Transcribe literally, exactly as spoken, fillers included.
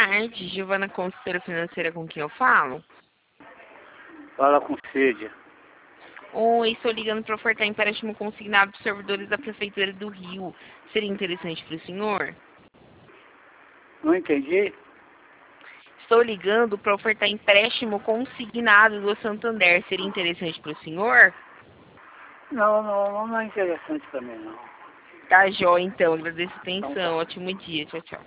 tarde, Giovana, consultora financeira, com quem eu falo? Fala com Cídia. Oi, estou ligando para ofertar empréstimo consignado dos servidores da Prefeitura do Rio. Seria interessante para o senhor? Não entendi? Estou ligando para ofertar empréstimo consignado do Santander. Seria interessante para o senhor? Não, não, não é interessante para mim, não. Tá, jóia, então. Agradeço a Então atenção. tá. Ótimo dia. Tchau, tchau.